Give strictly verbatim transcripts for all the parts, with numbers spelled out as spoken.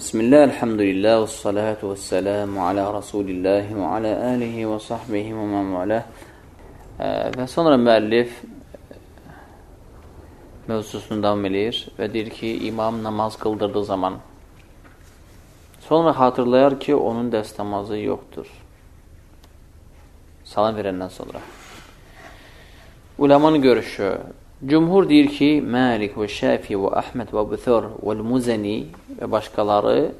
Bismillah, elhamdülillah, və salatu və selamu alə Rasulillahi və alə alihi və sahbihi və məmualə. Və sonra müəllif mövzusunu davam edir və deyir ki, imam namaz qıldırdığı zaman sonra xatırlayar ki, onun dəst namazı yoxdur. Salam verəndən sonra. Uləmanın görüşü. Cümhur deyir ki, Məlik və Şəfi və Əhməd və Büthər və Muzəni və başqaları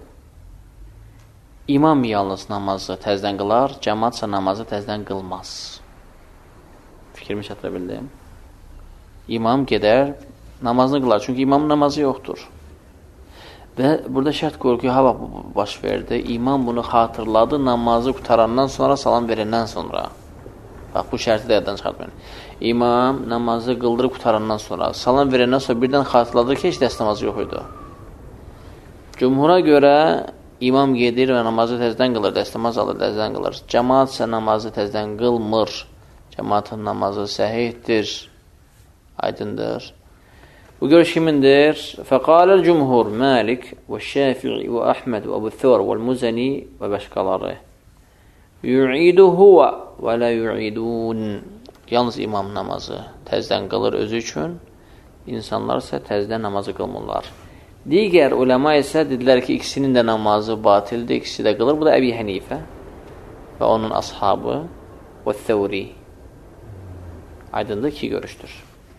imam yalnız namazı təzdən qılar, cəmaatsa namazı təzdən qılmaz. Fikrimi çatıra bildim. İmam gedər, namazını qılar. Çünki imamın namazı yoxdur. Və burada şərt qoyur ki, hava baş verdi. İmam bunu xatırladı, namazı qutarandan sonra, salam verəndən sonra. Bax, bu şərti də yaddan çıxartmayın. İmam namazı qıldırıb qutarandan sonra, salam verəndən sonra birdən xatırladır ki, heç dəst namazı yox idi. Cümhura görə imam gedir və namazı təzdən qılır, dəst namaz alır, təzdən qılır. Cəmaat isə namazı təzdən qılmır. Cəmaatın namazı səhihdir, aydındır. Bu görüş kimindir? Fəqaləl cümhur, Məlik və Şəfi'i və Əhməd və Büthər və Muzəni və başqaları. Yu'idu huvə və la yu'idun. Yalnız imam namazı təzdən qılır özü üçün, insanlar isə təzdən namazı qılmırlar. Digər uləma isə dedilər ki, ikisinin də namazı batildir, ikisi də qılır. Bu da Əbi Hənifə və onun ashabı və Thəvri. Aydındır ki, görüşdür.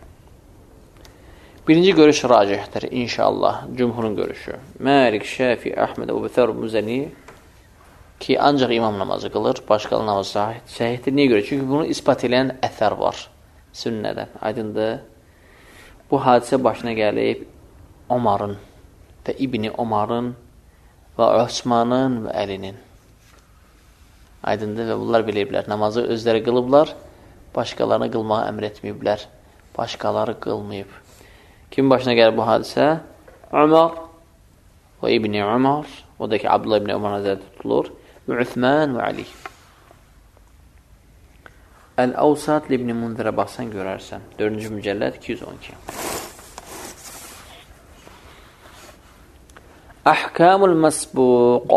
Birinci görüş racihdir, inşallah, cümhurun görüşü. Məlik, Şəfi, Əhməd və Büthər Muzəni ki, ancaq imam namazı qılır, başqalı namazı səhihdir. Niyə görə? Çünki bunu ispat edən əsər var sünnədən. Aydındır. Bu hadisə başına gəlib Omarın və İbni Omarın və Osmanın və Əlinin. Aydındır və bunlar biliblər. Namazı özləri qılıblar, başqalarını qılmağa əmr etməyiblər. Başqaları qılmayıb. Kimin başına gəlib bu hadisə? Ömər və İbni Ömər, o da ki, Abdullah İbni Ömər nəzərdə tutulur. Və Üthman və Ali. Əl-Əvsat İbn Munzirə baxsan görərsən. dördüncü mücəlləd iki yüz on iki. Əhkamul məsbuq.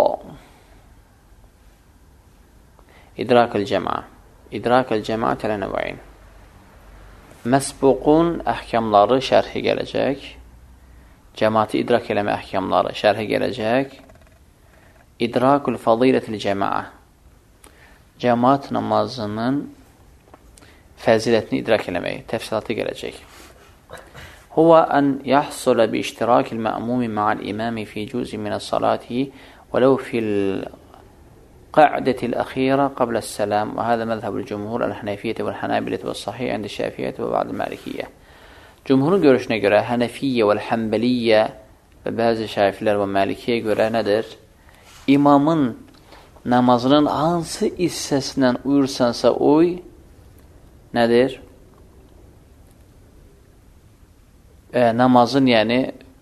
İdrakül cəma. İdrakül cəma tələ nəvəyin. Məsbuqun əhkamları şərhi gələcək. Cəmaatı idrak eləmə əhkamları şərhi gələcək. İdrakul fadilətil cəmaə. Cəmaat namazının fəzilətini idrak eləmək, təfsilatı gələcək. Huvə ən yəhsulə bi iştirakil mə'mumi ma'al imami fi cüzi minəs salati və ləv fil qa'dətil əxirə qabləs səlam və hədə məzhəbül cümhur əl-hənəfiyyəti vəl-hənəbiləti vəl-sahih əndə şəfiyyəti və bə'd məlikiyyə. Cümhurun görüşünə görə hənəfiyyə vəl-həmbəliyyə və bəzi şəfilər və məlikiyyə görə nədir? İmamın namazının hansı hissəsindən uyursansa uy, nədir? E, namazın, yəni,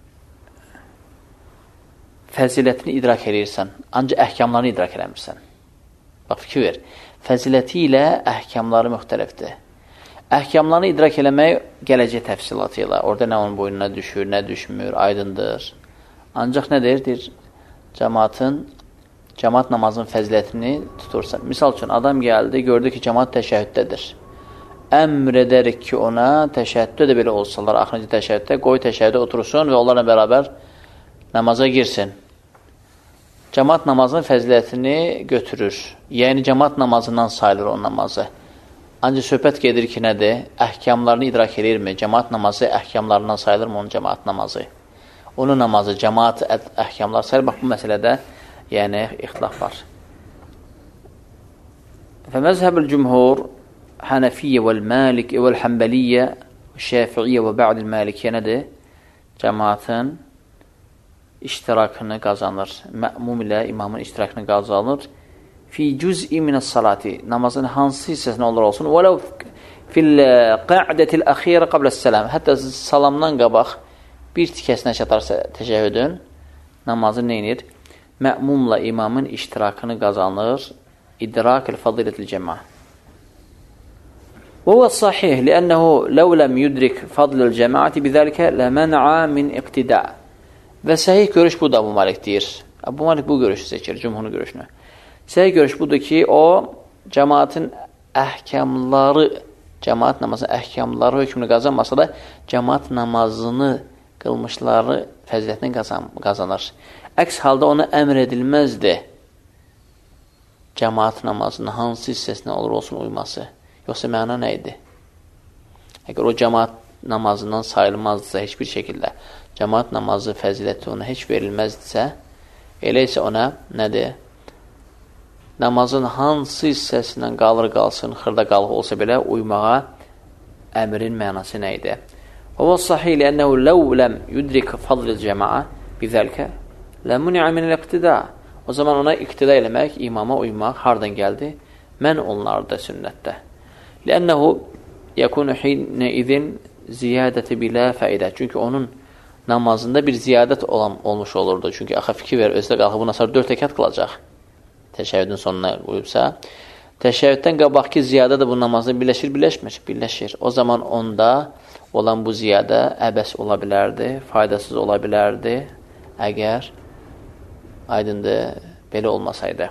fəzilətini idrak edirsən, ancaq əhkamlarını idrak eləmirsən. Bax, fikir ver. Fəziləti ilə əhkamları müxtəlifdir. Əhkamlarını idrak eləmək gələcək təfsilatı ilə. Orada nə onun boynuna düşür, nə düşmür, aydındır. Ancaq nədir? Deyir, cəmaatın, cəmaat namazının fəzilətini tutursan. Misal üçün, adam gəldi, gördü ki, cəmaat təşəhhüddədir. Əmr edərik ki, ona təşəhhüddə də belə olsalar, axırıncı təşəhhüddə, qoy təşəhhüdə otursun və onlarla bərabər namaza girsin. Cəmaat namazının fəzilətini götürür. Yəni, cəmaat namazından sayılır o namazı. Ancaq söhbət gedir ki, nədir? Əhkamlarını idrak edirmi? Cəmaat namazı əhkamlarından sayılırmı onun cəmaat namazı? Onun namazı, cəmaat əhkamlar sayılır. Bax, bu məsələdə yəni, ixtilaf var. Fəməzhəbül cümhur Hənəfiyyə vəl-Məlik vəl-Həmbəliyyə Şəfiiyyə və bə'd-il Məlikiyyə nədir? Cəmaatın iştirakını qazanır. Mə'mum ilə imamın iştirakını qazanır. Fi cüz'i minəs salati. Namazın hansı hissəsində olur olsun. Vələv fil qa'dətil əxirə qabləs səlam. Hətta salamdan qabaq bir tikəsinə çatarsa təşəhhüdün, namazı neynir? Mə'mumla imamın iştirakını qazanır. İdrakil fadilətil cəma. Və huvə sahih, liənnəhu ləv ləm yudrik fadlil cəmaati bizəlikə ləmən'a min iqtida. Və səhih görüş bu da bu Malik deyir. Bu Malik bu görüşü seçir, cümhurun görüşünü. Səhih görüş budur ki, o cəmaətin əhkamları, cəmaət namazının əhkamları hökmünü qazanmasa da, cəmaət namazını qılmışları fəzilətini qazan, qazanır. Əks halda ona əmr edilməzdi cəmaət namazının hansı hissəsinə olur olsun uyması. Yoxsa məna nə idi? Əgər o cəmaət namazından sayılmazdısa heç bir şəkildə, cəmaət namazı fəziləti ona heç verilməzdisə, elə isə ona nədir? Namazın hansı hissəsindən qalır qalsın, xırda qalıq olsa belə uymağa əmrin mənası nə idi? Və və sahih lənnəhu ləv ləm yudrik fadlil cəmaə bizəlkə ləmuni'a minəl-iqtida. O zaman ona iqtida eləmək, imama uymaq hardan gəldi? Mən onlarda sünnətdə. Lənnəhu yəkunu hinə idin ziyadəti bilə fəidə. Çünki onun namazında bir ziyadət olan, olmuş olurdu. Çünki axı fikir ver, özdə qalxıb bundan sonra dörd rəkat qılacaq. Təşəvvüdün sonuna uyubsa. Təşəvvüddən qabaqki ziyadə də bu namazda birləşir, birləşmir, birləşir. O zaman onda olan bu ziyadə əbəs ola bilərdi, faydasız ola bilərdi, əgər aydındır, belə olmasaydı.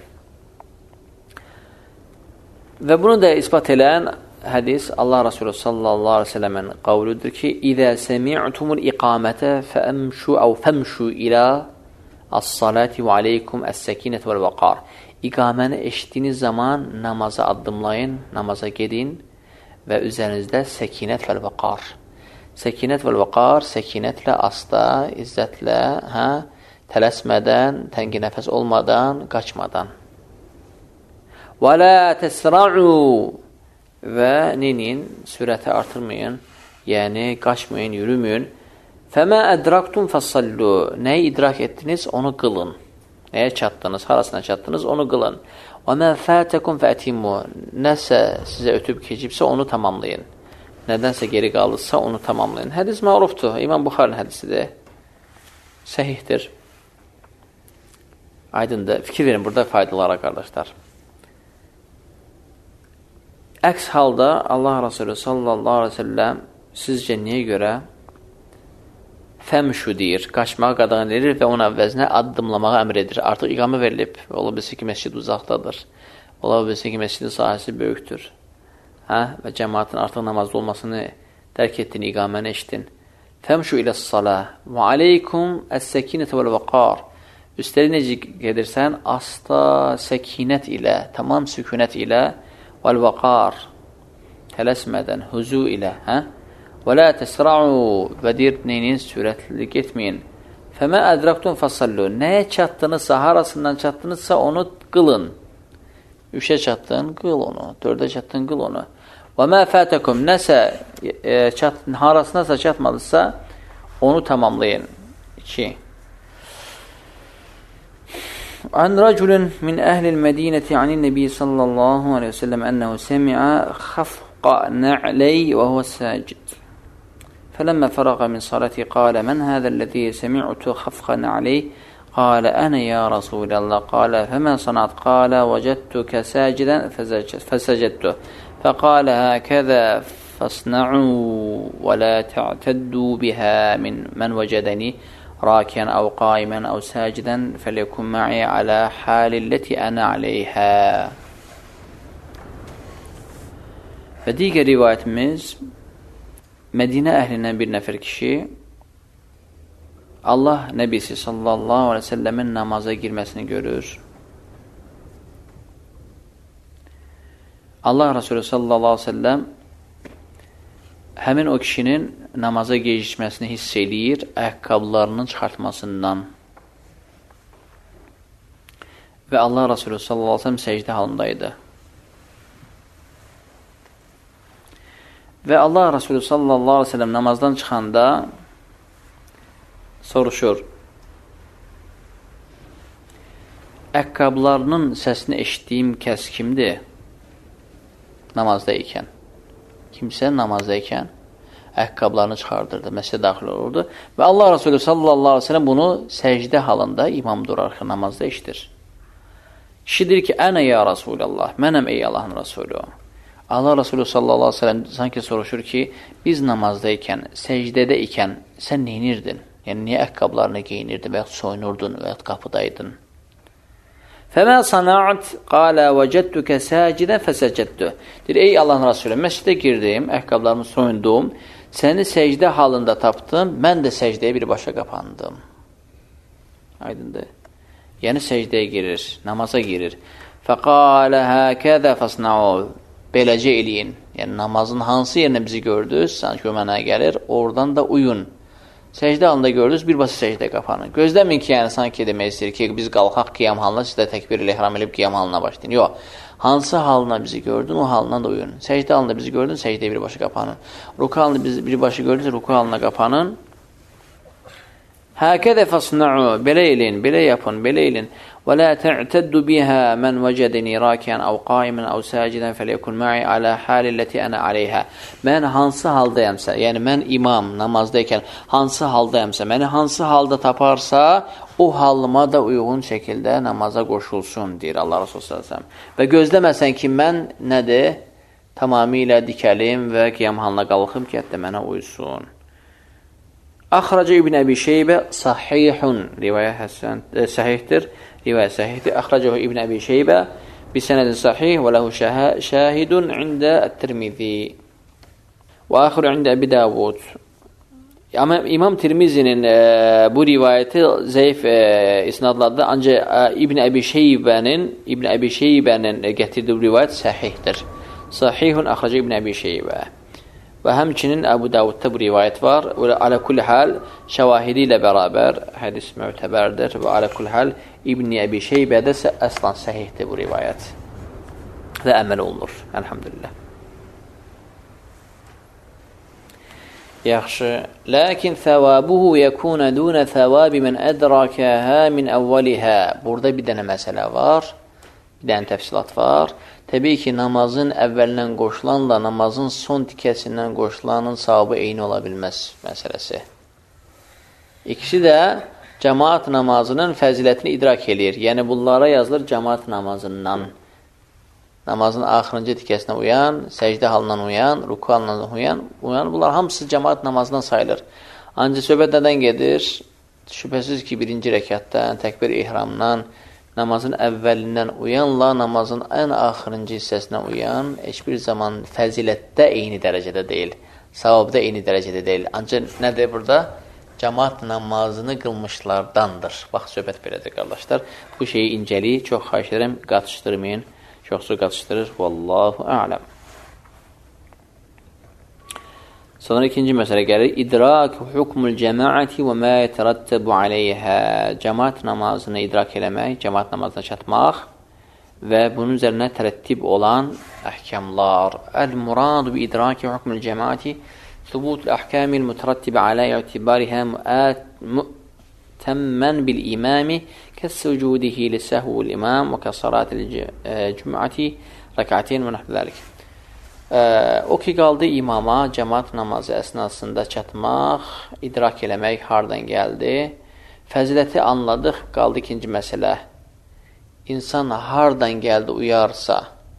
Və bunu da ispat edən hədis Allah Resulü sallallahu aleyhi ve sellemin qavludur ki, İzə səmi'tumul iqamətə fəəmşu əv fəmşu ilə as-salati və aleykum əs-səkinət vəl-vəqar. İqaməni eşitdiyiniz zaman namaza addımlayın, namaza gedin və üzərinizdə səkinət vəl-vəqar. Səkinət vəl-vəqar, səkinətlə, asta, izzətlə, hə, tələsmədən, təngi nəfəs olmadan, qaçmadan. Və lə təsra'u və ninin, sürəti artırmayın, yəni qaçmayın, yürüməyin. Fəmə ədraktum fəssallu, nəyi idrak etdiniz, onu qılın. Nəyə çatdınız, harasına çatdınız, onu qılın. Və mə fətəkum fətimmu, nəsə sizə ötüb keçibsə, onu tamamlayın. Nədənsə geri qalırsa, onu tamamlayın. Hədis mərufdur, İmam Buxarın hədisidir. Səhihdir. Aydındır. Fikir verin burada faydalara qardaşlar. Əks halda Allah Resulü sallallahu aleyhi ve sellem sizcə niyə görə fəmşu deyir, qaçmağa qadağan edir və ona əvəzinə addımlamağa əmr edir. Artıq iqamə verilib. Ola bilsin ki, məscid uzaqdadır. Ola bilsin ki, məscidin sahəsi böyükdür. Hə? Və cəmaətin artıq namazda olmasını dərk etdin, iqaməni eşitdin. Fəmşu iləs-salah və aleykum əs-səkinət vəl-vəqar. Üstəlik necə gedirsən? Asta, səkinət ilə, tamam sükunət ilə vəl-vəqar, tələsmədən, huzu ilə, hə? Və lə təsra'u və deyir, neyiniz, sürətli getməyin. Fəmə ədraktum fəsallu, nəyə çatdınızsa, harasından çatdınızsa onu qılın. Üçə çatdın, qıl onu. Dördə çatdın, qıl onu. Və mə fətəkum, nəsə e, çat, harasınasa çatmadısa onu tamamlayın. İki. An rəculun min əhlil mədinəti anin nəbi sallallahu aleyhi ve sellem ənəhu səmi'a xafqa nə'ləy və huvə səcid. Fələmmə fərəqə min salati qalə mən həzəl-ləzi səmi'tu xafqa nə'ləy qalə ənə ya Rasulallah qalə fəmən sanat qalə vəcədtükə səcidən fəsəcədtü fəqalə həkəzə fəsna'u və lə tə'təddu bihə min mən vəcədəni راكيا أو قائما أو ساجدا فليكن معي على حال التي أنا عليها. Və digər rivayətimiz Mədinə əhlindən bir nəfər kişi Allah Nəbisi sallallahu aleyhi ve sellemin namaza girməsini görür. Allah Resulü sallallahu aleyhi ve sellem həmin o kişinin namaza gecikməsini hiss eləyir, ayaqqabılarının çıxartmasından. Və Allah Resulü sallallahu aleyhi ve sellem səcdə halındaydı. Və Allah Resulü sallallahu aleyhi ve sellem namazdan çıxanda soruşur, ayaqqabılarının səsini eşitdiyim kəs kimdir? Namazda ikən. Kimsə namazda ikən ayaqqabılarını çıxardırdı, məsələ daxil olurdu. Və Allah Resulü sallallahu aleyhi ve sellem bunu səcdə halında imam durarkən namazda işitir. Kişi deyir ki, ənə ya Rasulallah, mənəm ey Allahın Resulü. Allah Resulü sallallahu aleyhi ve sellem sanki soruşur ki, biz namazda ikən, səcdədə ikən sən neynirdin? Yəni, niyə əqqablarını geyinirdin və yaxud soyunurdun və yaxud qapıdaydın? Fəmə sanaat qalə vəcəddükə səcidən fəsəcəddü. Deyir, ey Allahın Rasulü, məscidə girdim, əqqablarımı soyundum, səni səcdə halında tapdım, mən də səcdəyə birbaşa qapandım. Aydındır. Yəni, səcdəyə girir, namaza girir. Fəqalə həkədə fəsnəu. Beləcə eləyin. Yəni, namazın hansı yerinə bizi gördünüz, sanki o mənə gəlir, oradan da uyun. Səcdə halında gördünüz, birbaşa səcdəyə qapanın. Gözləmin ki, yəni, sanki demək istəyir ki, biz qalxaq qiyam halına, siz də təkbir ilə ihram edib qiyam halına başlayın. Yox, hansı halına bizi gördün, o halına da uyun. Səcdə halında bizi gördün, səcdəyə birbaşa qapanın. Ruku halında bizi birbaşa gördünüz, ruku halına qapanın. Həkədə fəsnə'u, belə eləyin, belə yapın, belə eləyin. Və lə tə'təddu bihə mən vəcədini rakiyən əv qaimən əv səcidən fəliyəkun mə'i alə halilləti ənə aleyhə. Mən hansı haldayamsa, yəni mən imam namazdayken hansı haldayamsa, məni hansı halda taparsa, o halıma da uyğun şəkildə namaza qoşulsun, deyir Allah Rasulü sallallahu əleyhi və səlləm. Və gözləməsən ki, mən nədir? Tamamilə dikəlim və qiyam halına qalxım ki, hətta mənə uysun. Əxrəcə İbn Əbi Şeybə sahihun, rivayə həsən, e, səhihdir, rivayə səhihdir. Əxrəcə İbn Əbi Şeybə bisənədin sahih və ləhu şəhidun ində Ət-Tirmizi və əxru ində Əbi Davud. Amma İmam Tirmizinin e, bu rivayəti zəif e, isnadladı, ancaq e, İbn Əbi Şeybənin İbn Əbi Şeybənin e, gətirdiyi rivayət səhihdir. Sahihun əxrəcə İbn Əbi Şeybə. Və həmçinin Əbu Davudda bu rivayət var. Və alə kulli hal şəvahidi ilə bərabər hədis mötəbərdir və alə kulli hal İbn Əbi Şeybədə isə əslan səhihdir bu rivayət və əməl olunur. Əlhamdülillah. Yaxşı. Lakin thavabuhu yekuna duna thavabi men ədrakaha min əvvəlihə. Burada bir dənə məsələ var. Bir dənə təfsilat var. Təbii ki, namazın əvvəlindən qoşulanla namazın son tikəsindən qoşulanın savabı eyni ola bilməz məsələsi. İkisi də cəmaat namazının fəzilətini idrak edir. Yəni, bunlara yazılır cəmaat namazından. Namazın axırıncı tikəsinə uyan, səcdə halından uyan, ruku halından uyan, uyan. Bunlar hamısı cəmaat namazından sayılır. Ancaq söhbət nədən gedir? Şübhəsiz ki, birinci rəkətdən, təkbir ihramdan, namazın əvvəlindən uyanla namazın ən axırıncı hissəsinə uyan heç bir zaman fəzilətdə eyni dərəcədə deyil, savabda eyni dərəcədə deyil. Ancaq nədir burada? Cəmaat namazını qılmışlardandır. Bax, söhbət belədir, qardaşlar. Bu şeyi incəliyi çox xahiş edirəm, qatışdırmayın. Çoxsu qatışdırır. Vallahu a'lam. Sonra ikinci məsələ gəlir. İdrak hukmul cəmaati və mə yətərəttəbu aleyhə. Cəmaat namazını idrak eləmək, cəmaat namazına çatmaq və bunun üzərinə tərəttib olan əhkamlar. Əl-muradu bi idraki hukmul cəmaati thubutul əhkamil mütərəttibə alə i'tibarihə müəttəmmən bil imami kəs-sucudihi lisəhvul imam və kəsaratil cüm'ati rək'atin və nəhv zəlik. Ee, o ki qaldı imama, cəmaat namazı əsnasında çatmaq, idrak eləmək hardan gəldi. Fəziləti anladıq, qaldı ikinci məsələ. İnsan hardan gəldi uyarsa,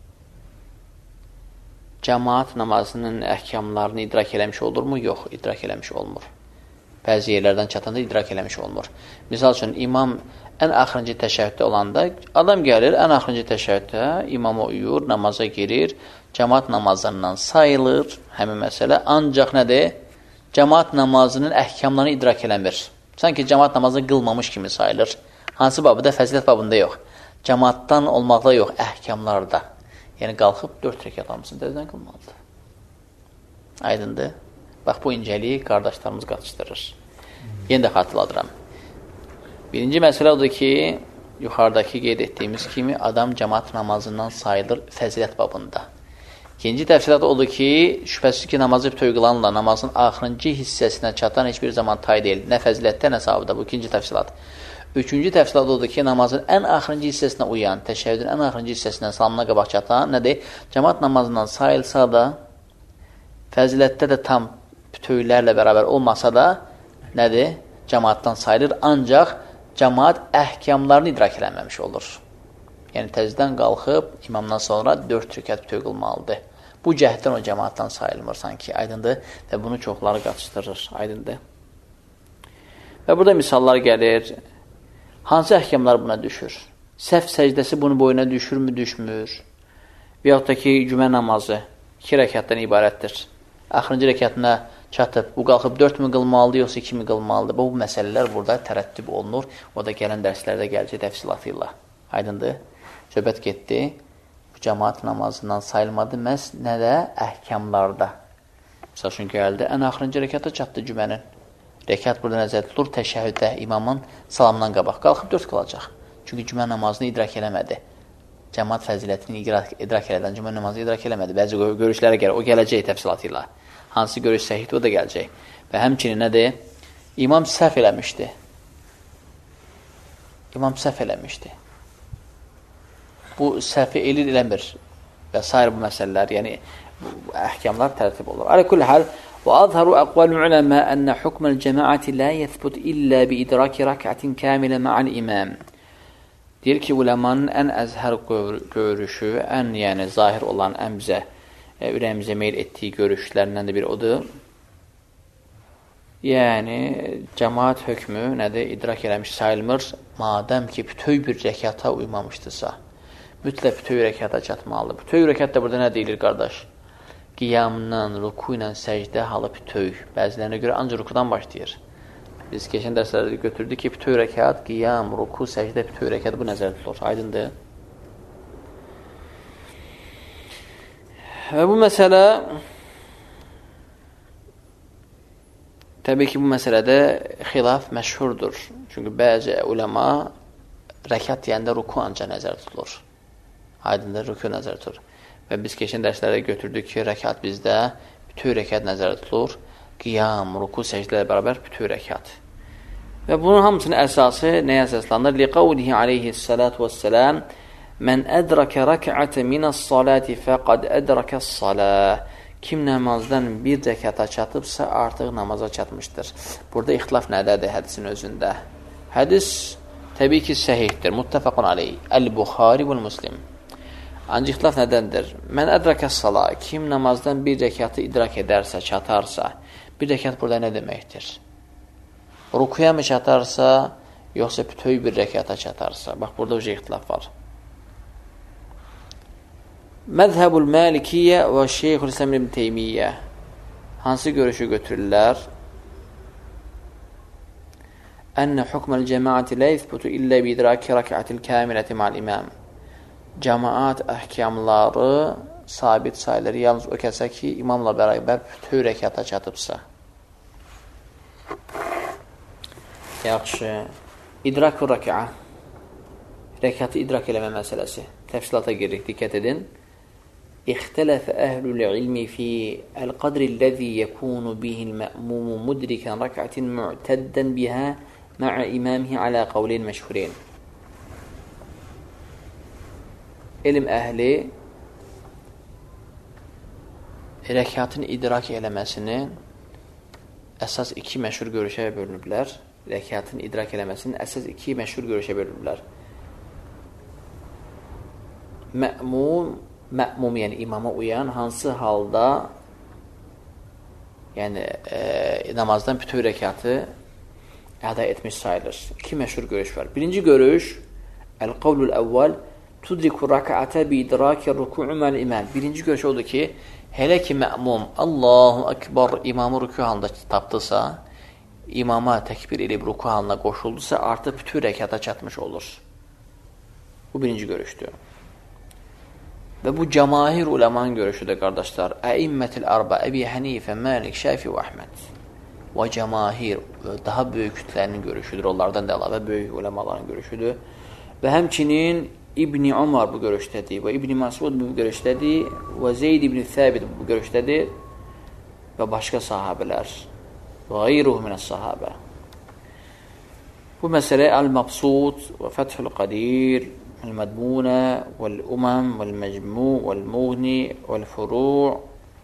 cəmaat namazının əhkamlarını idrak eləmiş olurmu? Yox, idrak eləmiş olmur. Bəzi yerlərdən çatanda idrak eləmiş olmur. Misal üçün, imam ən axırıncı təşəhhüddə olanda, adam gəlir, ən axırıncı təşəhhüddə imama uyur, namaza girir, cəmaat namazlarından sayılır, həmin məsələ, ancaq nədir? Cəmaat namazının əhkamlarını idrak eləmir. Sanki cəmaat namazını qılmamış kimi sayılır. Hansı babında? Fəzilət babında yox. Cəmaatdan olmaqda yox, əhkamlarda. Yəni, qalxıb dörd rəkat almışsın, dəzdən qılmalıdır. Aydındır. Bax, bu incəliyi qardaşlarımız qatışdırır. Yenə də xatırladıram. Birinci məsələ odur ki, yuxarıdakı qeyd etdiyimiz kimi adam cəmaat namazından sayılır fəzilət babında. İkinci təfsilat odur ki, şübhəsiz ki, namazı bütöv qılanla namazın axırıncı hissəsinə çatan heç bir zaman tay deyil. Nə fəzilətdə, nə savabda. Bu ikinci təfsilat. Üçüncü təfsilat odur ki, namazın ən axırıncı hissəsinə uyan, təşəhhüdün ən axırıncı hissəsindən salamına qabaq çatan, nədir? Cəmaat namazından sayılsa da, fəzilətdə də tam bütövlərlə bərabər olmasa da, nədir? Cəmaatdan sayılır, ancaq cəmaat əhkamlarını idrak eləməmiş olur. Yəni, təzdən qalxıb, imamdan sonra dörd rükət bütöv qılmalıdır. Bu cəhətdən o cəmaatdan sayılmır sanki, aydındır və bunu çoxları qatışdırır, aydındır. Və burada misallar gəlir. Hansı əhkamlar buna düşür? Səhv səcdəsi bunun boyuna düşürmü, düşmür? Və yaxud da ki, cümə namazı iki rəkatdan ibarətdir. Axırıncı rəkatına çatıb, bu qalxıb dörd mü qılmalıdır, yoxsa iki mi qılmalıdır? Bu məsələlər burada tərəddüd olunur. O da gələn dərslərdə gələcək təfsilatı ilə. Aydındır? Söhbət getdi. Bu cəmaat namazından sayılmadı. Məhz nədə? Əhkamlarda. Misal üçün gəldi, ən axırıncı rəkata çatdı cümənin. Rəkat burada nəzər tutulur, təşəhhüddə imamın salamdan qabaq qalxıb dörd qılacaq. Çünki cümə namazını idrak eləmədi. Cəmaat fəzilətini idrak, idrak elədən cümə namazını idrak eləmədi. Bəzi görüşlərə gəlir, o gələcək təfsilatı ilə. Hansı görüş səhihdir, o da gələcək. Və həmçinin nədir? İmam səhv eləmişdi. İmam səhv eləmişdi. Bu səhvi elir eləmir və s. bu məsələlər, yəni bu əhkamlar tərtib olur. Alə kulli hal, وأظهر أقوال العلماء أن حكم الجماعة لا يثبت إلا بإدراك ركعة كاملة مع الإمام. Deyir ki, ulemanın ən əzhər görüşü, ən yəni zahir olan, ən bizə, e, ürəyimizə meyil etdiyi görüşlərindən də bir odur. Yəni, cəmaat hökmü nədir? İdrak eləmiş sayılmır. Madəm ki, bütöv bir rəkata uymamışdırsa, mütləq bütöv rəkata çatmalıdır. Bütöv rəkat da burada nə deyilir, qardaş? Qiyamdan, ruku ilə səcdə halı bütöv. Bəzilərinə görə ancaq rukudan başlayır. Biz keçən dərslərdə götürdük ki, bütöv rəkat, qiyam, ruku, səcdə, bütöv rəkat bu nəzərdə tutulur. Aydındır. Və bu məsələ təbii ki, bu məsələdə xilaf məşhurdur. Çünki bəzi uləma rəkat deyəndə ruku ancaq nəzərdə tutulur. Aydındır, ruku nəzərdə tutulur. Və biz keçən dərslərdə götürdük ki, rəkat bizdə bütöv rəkat nəzərdə tutulur. Qiyam, ruku, səcdələ bərabər bütöv rəkat. Və bunun hamısının əsası nəyə əsaslanır? Liqavlihi aleyhissalatu vesselam Mən ədrəkə rəkətə minəs-salati fəqad ədrəkəs-salah. Kim namazdan bir rəkata çatıbsa, artıq namaza çatmışdır. Burada ixtilaf nədədir hədisin özündə? Hədis təbii ki, səhihdir. Muttəfəqun aleyh. Əl-Buxari vəl-Muslim. Ancaq ixtilaf nədəndir? Mən ədrəkəs-salah. Kim namazdan bir rəkatı idrak edərsə, çatarsa, bir rəkat burada nə deməkdir? Rukuya mı çatarsa, yoxsa bütöv bir rəkata çatarsa? Bax, burada uca ixtilaf var. Məzhəbul Məlikiyyə və Şeyxülislam ibn Teymiyyə hansı görüşü götürürlər? Ənə hukməl cəmaəti lə yəthbutu illə bidraki rəkətil kəmiləti ma'l imam. Cəmaat əhkamları sabit sayılır. Yalnız o kəsə ki, imamla bərabər bütöv rəkata çatıbsa. Yaxşı. İdrak-ı rəkə. Rəkatı idrak eləmə məsələsi. Təfsilata giririk, diqqət edin. İxtələfə əhlul ilmi fi əl-qadri-ləzi yəkunu bihil-mə'mumu mudrikən rəkətin mu'təddən bihə mə'ə imamihi alə qavlin məşhurin. Elm əhli rəkatın idrak eləməsini əsas iki məşhur görüşə bölünüblər. Rəkatın idrak eləməsinin əsas iki məşhur görüşə bölünüblər. Mə'mum, mə'mum yəni imama uyan hansı halda yəni e, namazdan bütöv rəkatı əda etmiş sayılır. İki məşhur görüş var. Birinci görüş əl-qavlul əvvəl tudriku rəkətə bi-idraki ruku'u məl-imam. Birinci görüş odur ki, hələ ki mə'mum Allahu Ekber imamı ruku halında tapdısa, imama təkbir edib ruku halına qoşuldusa, artıq bütöv rəkata çatmış olur. Bu birinci görüşdür. Və bu cəmahir uləmanın görüşüdür, qardaşlar. Əimmətil arba, Əbi Hənifə, Məlik, Şəfi və Əhməd. Və cəmahir, daha böyük kütlənin görüşüdür. Onlardan da əlavə böyük uləmaların görüşüdür. Və həmçinin İbni Umar bu görüşdədir və İbni Masud bu görüşdədir və Zeyd ibn Thəbit bu görüşdədir və başqa sahabələr və qeyruhu minəs sahabə. Bu məsələ Əl-Mabsud və Fəthül Qadir, Əl-Mədmunə vəl-Umam vəl-Məcmu vəl-Muğni vəl-Furu'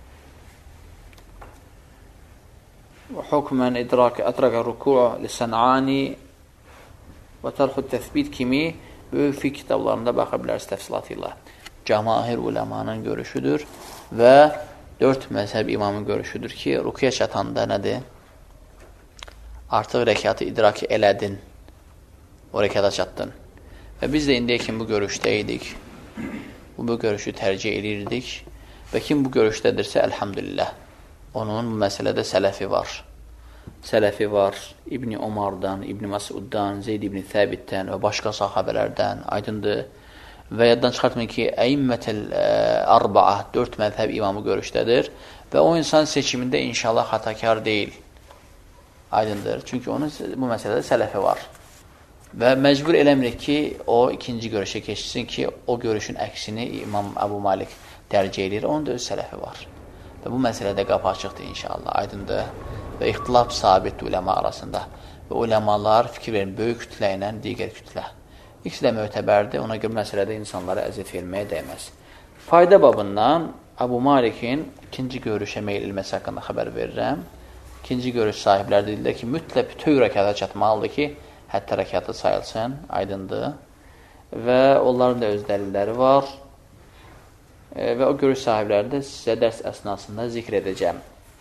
və hukmən idrak ətraqə ruku' li-Sən'ani və tərxü təthbit kimi böyük fiqh kitablarında baxa bilərsiniz təfsilatı ilə. Cəmahir uləmanın görüşüdür və dörd məzhəb imamın görüşüdür ki, rukuya çatanda nədir? artıq rəkatı idrak elədin, o rəkata çatdın. Və biz də indiyə kimi bu görüşdə idik, bu, bu görüşü tərcih edirdik və kim bu görüşdədirsə, əlhamdülillah, onun bu məsələdə sələfi var. Sələfi var İbni Omardan, İbni Məsuddan, Zeyd İbni Thəbitdən və başqa sahabələrdən, aydındır. Və yaddan çıxartmayın ki, Əimmətil Arba'a, dörd məzhəb imamı görüşdədir və o insan seçimində inşallah xatakar deyil, aydındır. Çünki onun bu məsələdə sələfi var. Və məcbur eləmirik ki, o ikinci görüşə keçsin ki, o görüşün əksini İmam Əbu Malik tərcih edir, onun da öz sələfi var. Və bu məsələdə qapı açıqdır inşallah, aydındır. Və ixtilaf sabitdir uləma arasında. Və uləmalar fikir verin, böyük kütlə ilə digər kütlə. İkisi də mötəbərdir, ona görə məsələdə insanlara əziyyət verməyə dəyməz. Fayda babından Əbu Malikin ikinci görüşə meyil ilməsi haqqında xəbər verirəm. İkinci görüş sahibləri deyirlər ki, mütləq bütün rəkata çatmalıdır ki, hətta rəkatı sayılsın, aydındır. Və onların da öz dəlilləri var. E, və o görüş sahibləri də sizə dərs əsnasında zikr edəcəm.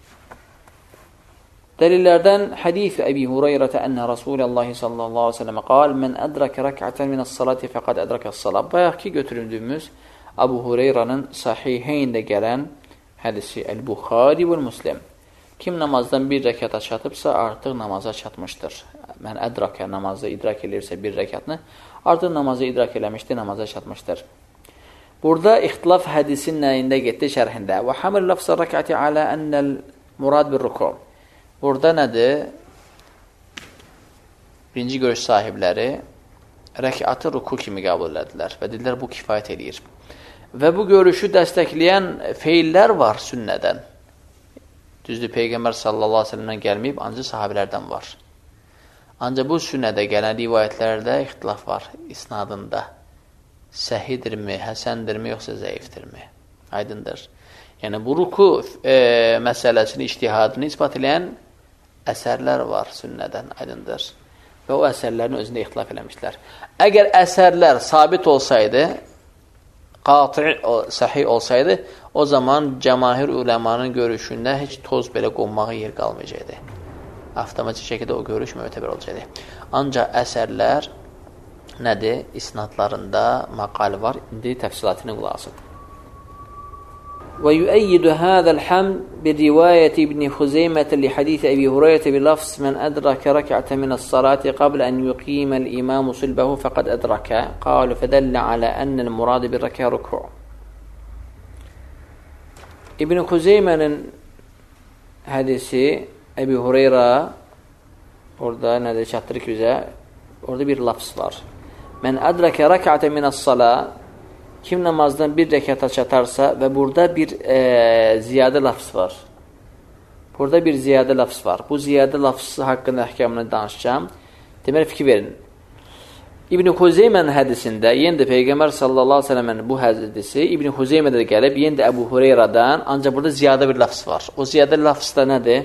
Dəlillərdən hədis Əbi Hüreyrətə ənə Rasulullah sallallahu aleyhi ve sellem qal, mən ədrəkə rəkətən minəs-salati fəqad ədrəkəs-salat. Bayaq ki, götürüldüyümüz Əbu Hüreyrənin sahiheyndə gələn hədisi Əl-Buxari və Müslim. Kim namazdan bir rəkata çatıbsa, artıq namaza çatmışdır. Mən ədrəkə namazı idrak edirsə bir rəkatını, artıq namazı idrak eləmişdir, namaza çatmışdır. Burada ixtilaf hədisin nəyində getdi şərhində. Və hamil lafza rəkəti alə ənəl murad bir ruku. Burada nədir? Birinci görüş sahibləri rəkatı ruku kimi qəbul edilər və dedilər, bu kifayət edir. Və bu görüşü dəstəkləyən feillər var sünnədən. Düzdür, Peyğəmbər sallallahu aleyhi ve sellemdən gəlməyib, ancaq sahabilərdən var. Ancaq bu sünnədə gələn rivayətlərdə ixtilaf var isnadında. Səhidirmi, həsəndirmi, yoxsa zəifdirmi? Aydındır. Yəni, bu ruku e, məsələsini, iştihadını ispat edən əsərlər var sünnədən, aydındır. Və o əsərlərin özündə ixtilaf eləmişlər. Əgər əsərlər sabit olsaydı, qati, səhih olsaydı, o zaman cəmahir uləmanın görüşündə heç toz belə qonmağa yer qalmayacaqdı. Avtomatik şəkildə o görüş mötəbər olacaqdı. Ancaq əsərlər nədir? İsnadlarında məqal var. İndi təfsilatını qulaq asın. ويؤيد هذا الحمل برواية ابن خزيمة لحديث أبي هريرة بلفظ من أدرك ركعة من الصلاة قبل أن يقيم الإمام صلبه فقد أدرك قال فدل على أن المراد بالركعة ركوع. İbn Xuzeymənin hədisi Əbi Hureyra orada nədə çatdırır ki bizə, orada bir lafz var. Mən ədrəkə rəkətə minəs-sala, kim namazdan bir rəkata çatarsa və burada bir e, ziyadə lafz var. Burada bir ziyadə lafz var. Bu ziyadə lafzı haqqında əhkamını danışacağım. Deməli, fikir verin. İbn Xuzeymənin hədisində, yenə də Peyğəmbər sallallahu aleyhi ve sellem'in bu hədisi İbn Xuzeymədə də gəlib, yenə də Əbu Hureyradan, ancaq burada ziyadə bir lafz var. O ziyadə lafz da nədir?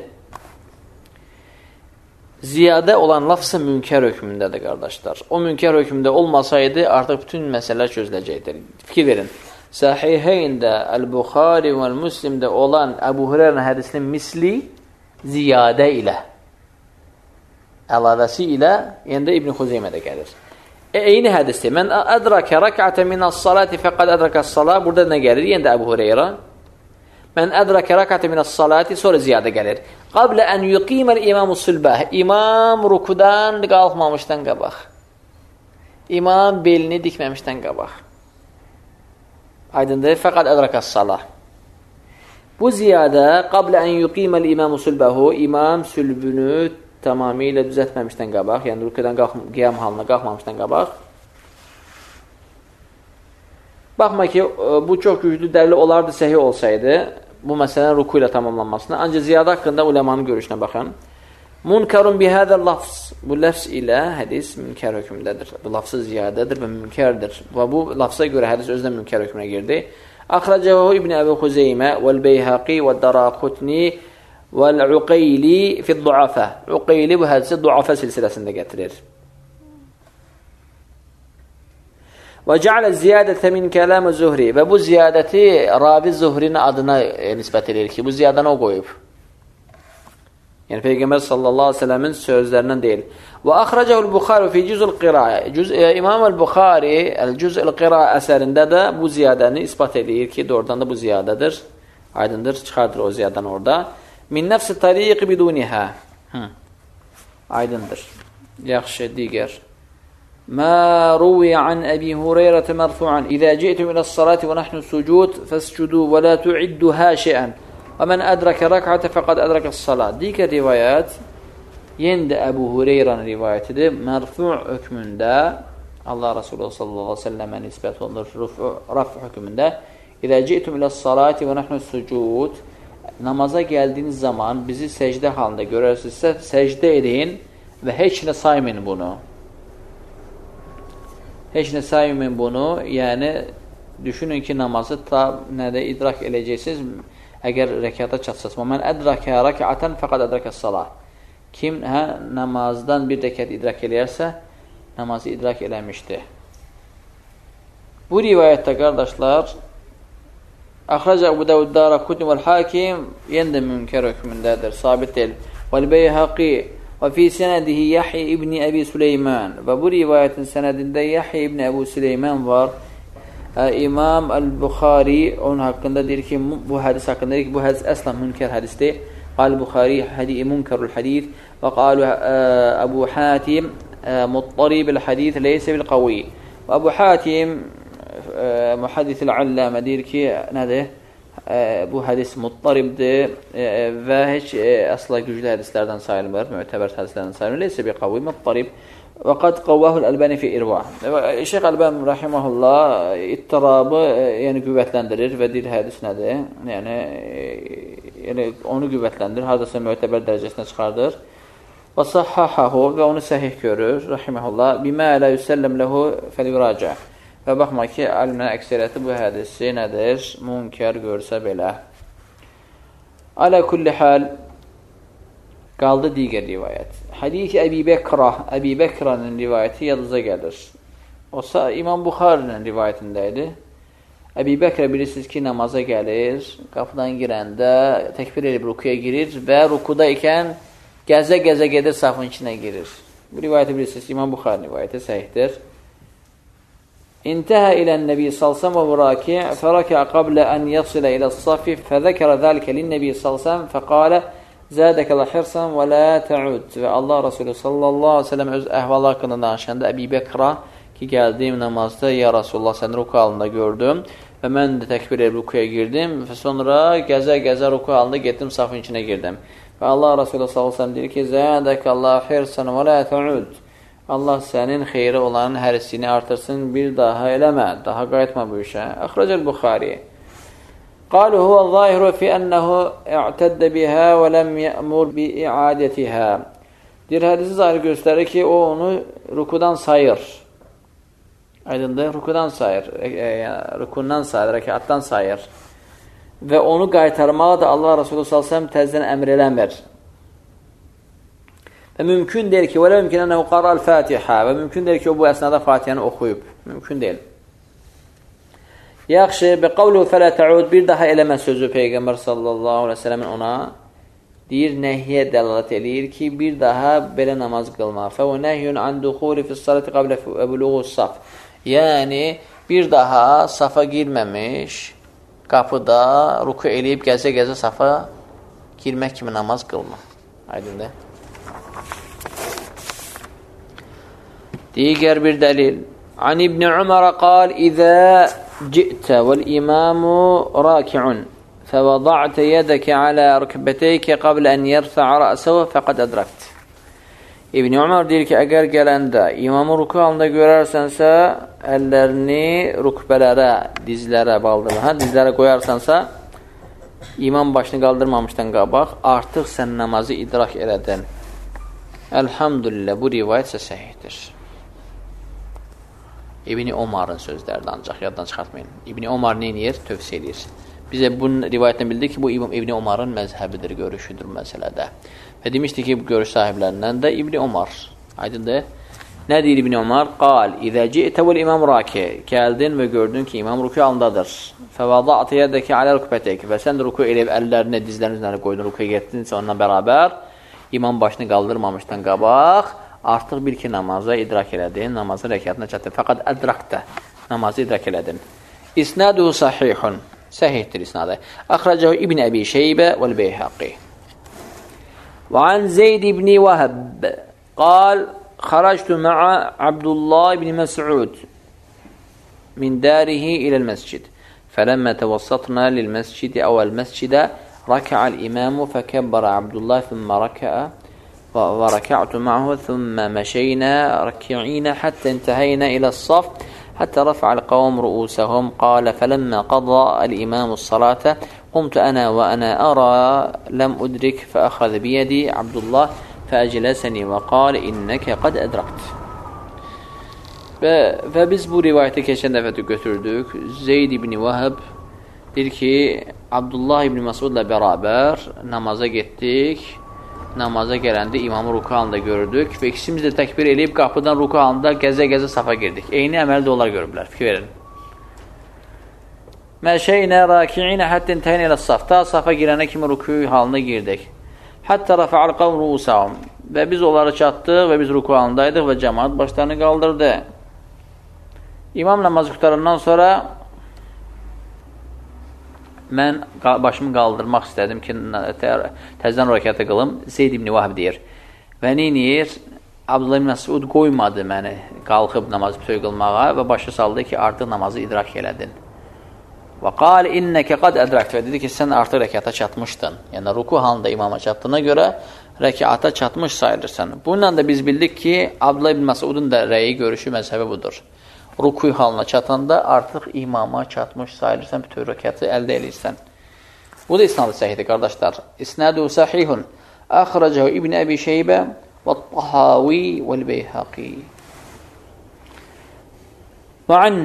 Ziyadə olan lafzı münkər hökmündədir, qardaşlar. O münkər hökmündə olmasaydı, artıq bütün məsələlər çözüləcəkdir. Fikir verin. Sahiheyndə, Əl-Buxari və Müslimdə olan Əbu Hureyranın hədisinin misli ziyadə ilə, əlavəsi ilə, yenə də İbn Xuzeymədə gəlir. E, eyni hədisdir. Mən ədrəkə rəkətə minəs-salati fəqad ədrəkəs-salat. Burada nə gəlir? Yenə də Əbu Hureyra. Mən ədrəkə rəkətə minəs-salati, sonra ziyadə gəlir. Qablə ən yuqiməl imamu sülbəh. İmam rukudan qalxmamışdan qabaq. İmam belini dikməmişdən qabaq. Aydındır. Fəqad ədrəkəs-salat. Bu ziyadə qablə ən yuqiməl imamu sülbəhu, imam sülbünü tamamilə düzətməmişdən qabaq, yəni rükudan qiyam halına qalxmamışdan qabaq. Baxma ki, bu çox güclü dəlil olardı, səhih olsaydı, bu məsələnin ruku ilə tamamlanmasına. Ancaq ziyadə haqqında uləmanın görüşünə baxın. Munkarun bihədə lafz. Bu ləfz ilə hədis münkər hökmündədir. Bu lafzı ziyadədir və münkərdir. Və bu lafza görə hədis özünə münkər hökmünə girdi. Əxrəcəhu İbn Əbi Xuzeymə vəl-Beyhaqi və-Daraqutni vəl-Uqeyli fi-d-duafə. Uqeyli bu hədisi duafə silsiləsində gətirir. Və cəalə ziyadətə min kələmə Zuhri. Və bu ziyadəti ravi Zuhrinin adına nisbət edir ki, bu ziyadəni o qoyub. Yəni Peyğəmbər sallallahu əleyhi və səlləmin sözlərindən deyil. Və axracahu al-Buxari fi cüz'ül qiraə. Cüz İmam el-Buxari el-Cüz'ül qiraə əsərində də bu ziyadəni isbat edir ki, doğrudan da bu ziyadədir. Aydındır, çıxardır o ziyadanı orada. Min nəfsi tariq bidunihə. Aydındır. Yaxşı, digər. Mə ruviyə an Əbi Hureyrətə mərfu'an. İzə ci'tum iləs-salati və nəhnu sucud fəscudu və la tu'idduhə şeyən. Və mən ədrəkə rək'ətə fəqad ədrəkəs-salat. Digər rivayət yenə də Əbu Hureyranın rivayətidir. Mərfu' hökmündə Allah Resulü sallallahu əleyhi və səlləmə nisbət olunur. Rəf hökmündə İzə ci'tum iləs-salati və nəhnu sucud. Namaza gəldiyiniz zaman bizi səcdə halında görərsinizsə, səcdə edin və heç nə saymayın bunu. Heç nə saymayın bunu. Yəni düşünün ki, namazı ta nədə idrak edəcəksiniz. Əgər rəkata çatsasınız. Mən ədrakə rəkətən fəqad ədrəkəs-salah. Kim hə, namazdan bir rəkət idrak eləyərsə, namazı idrak eləmişdir. Bu rivayətdə, qardaşlar, Əxrəcə Əbu Davud Daraqutni vəl-Hakim yenə də münkər hökmündədir, sabit deyil. Vəl-Beyhaqi və fi sənədihi Yahya ibn Əbi Süleyman və bu rivayətin sənədində Yahya ibn Əbu Süleyman var. İmam el-Buxari onun haqqında deyir ki, bu hədis haqqında deyir ki, bu hədis əslən münkər hədisdir. Qal-Buxari münkərul hədis və qalu Əbu Hatim muttaribul hədis leysə bil-qavi. Və Əbu Hatim mühəddis-ül-alləmə deyir ki, nədir? Bu hədis muttaribdir və heç əsla güclü hədislərdən sayılmır, mötəbər hədislərdən sayılmır. Leysə bil-qavi, muttarib. Və qad qavvahul Əlbani fi irva. Şeyx Əlbani rahimehullah ittirabı yəni qüvvətləndirir və deyir hədis nədir? Yəni yəni onu qüvvətləndirir, hardasa mötəbər dərəcəsinə çıxardır. Və sahhahu və onu səhih görür rahimehullah. Bima la yusallem lehu felyuraca. Və baxma ki, alimlərin əksəriyyəti bu hədisi nədir? Münkər görsə belə. Alə kulli hal qaldı digər rivayət. Hədis-i Əbi Bəkrə, Əbi Bəkrənin rivayəti yadınıza gəlir. Osa İmam Buxarinin rivayətində idi. Əbi Bəkrə bilirsiniz ki, namaza gəlir, qapıdan girəndə təkbir edib rukuya girir və rukuda ikən gəzə-gəzə gedir, safın içinə girir. Bu rivayəti bilirsiniz, İmam Buxarinin rivayəti səhihdir. İntəhə ilən Nəbi salsam və raki, fərəkə qablə ən yəsilə ilə safi, fəzəkərə zəlikə lin-Nəbi salsam, fəqalə Zədəkələ xirsən və lə təud. Və Allah Resulü sallallahu aleyhi ve sellem öz əhval haqqında danışanda Əbi Bəkrə ki, gəldiyim namazda, ya Rasulullah, səni ruku halında gördüm və mən də təkbir edib rukuya girdim və sonra gəzə-gəzə ruku halında getdim, safın içinə girdim. Və Allah Resulü sallallahu aleyhi ve sellem deyir ki, Zədəkələ xirsən və lə təud. Allah sənin xeyri olan hərisini artırsın, bir daha eləmə, daha qayıtma bu işə. Əxrəcəl Buxari. قالوا هو الظاهر في أنه اعتد بها ولم يأمر بإعادتها. Deyir, hədisi zahir göstərir ki, o onu rukudan sayır. Aydındır, rukudan sayır, yəni, rukundan sayır, rəkatdan sayır. Və onu qaytarmağa da Allah Resulü sallallahu əleyhi və səlləm təzdən əmr eləmir. Və mümkün deyil ki, və lə mümkün ənəhu qaral Fatihə və mümkün deyil ki, o bu əsnada Fatihəni oxuyub. Mümkün deyil. Yaxşı, və qavluhu fələ təud, bir daha eləmə sözü Peyğəmbər sallallahu aleyhi və sələmin ona deyir, nəhiyyə dəlalət eləyir ki, bir daha belə namaz qılma. Fəvə nəhyun an duxuli fis-salati qablə buluğu saf. Yəni, bir daha safa girməmiş, qapıda ruku eləyib gəzə-gəzə safa girmək kimi namaz qılma. Aydındır. Digər bir dəlil. An İbn Umar qal, İzə جئت والإمام راكع فوضعت يدك على ركبتيك قبل أن يرفع رأسه فقد أدركت. İbn Umar deyir ki, əgər gələndə imamı ruku halında görərsənsə, əllərini rukbələrə, dizlərə, baldırlara, dizlərə qoyarsansa, imam başını qaldırmamışdan qabaq, artıq sən namazı idrak elədin. Elhamdülillah, bu rivayət isə səhihdir. İbn Umarın sözləridir ancaq, yaddan çıxartmayın. İbn Umar neyinir? Tövsiyə edir. Bizə bu rivayətdən bildik ki, bu İbn Umarın məzhəbidir, görüşüdür məsələdə. Və demişdik ki, bu görüş sahiblərindən də İbn Umar. Aydındır. Nə deyir İbn Umar? Qal, İzə ci'tə vəl imam raki. Gəldin və gördün ki, imam ruku halındadır. Fəvada'tə yədəki alə rükbətək. Və sən də ruku eləyib əllərini, dizlərini üzrə qoydun, rukuya getdinsə onunla bərabər. İmam başını qaldırmamışdan qabaq, artıq bir iki namaza idrak elədin, namazın rəkatına çatdın. Fəqad ədraqdə, namazı idrak elədin. İsnaduhu sahihun, səhihdir isnadı. Əxrəcəhu İbn Əbi Şeybə vəl-Beyhaqi. Və an Zeyd ibn Vəhəb qal, xarajtu ma'a Abdullah ibn Məs'ud min darihi iləl məscid. Fələmmə təvassatna lil-məscidi əvəl-məscidə ركع الإمام فكبر عبد الله ثم ركع وركعت معه ثم مشينا ركعين حتى انتهينا إلى الصف حتى رفع القوم رؤوسهم قال فلما قضى الإمام الصلاة قمت أنا وأنا أرى لم أدرك فأخذ بيدي عبد الله فأجلسني وقال إنك قد أدركت. Və, və biz bu rivayəti keçən dəfədə götürdük. Zeyd ibn Vəhəb deyir ki, Abdullah ibn Məsudla bərabər namaza getdik. Namaza gələndə imamı ruku halında gördük və ikisimiz də təkbir eləyib qapıdan ruku halında gəzə-gəzə safa girdik. Eyni əməli də onlar görüblər. Fikir verin. Məşəynə raki'inə həttə intəhən ilə safda safa girənə kimi ruku halında girdik. Həttə rafa'al qavm ruusahum. Və biz onları çatdıq və biz ruku halındaydıq və cəmaat başlarını qaldırdı. İmam namazı qutarandan sonra mən başımı qaldırmaq istədim ki, təzdən rəkətə qılım. Zeyd ibn Vəhb deyir. Və neyniyir? Abdullah ibn Məsud qoymadı məni qalxıb namazı bütöy qılmağa və başı saldı ki, artıq namazı idrak elədin. Və qal innəkə qad ədrakt və dedi ki, sən artıq rəkata çatmışdın. Yəni, ruku halında imama çatdığına görə rəkata çatmış sayılırsan. Bununla da biz bildik ki, Abdullah ibn Məsudun da rəyi, görüşü, məzhəbi budur. Ruku halına çatanda artıq imama çatmış sayılırsan, bütün rəkatı əldə edirsən. Bu da isnadı səhihdir, qardaşlar. İsnadı sahihun. Əxrəcəhu İbn Əbi Şeybə və Tahavi vəl-Beyhaqi. Və an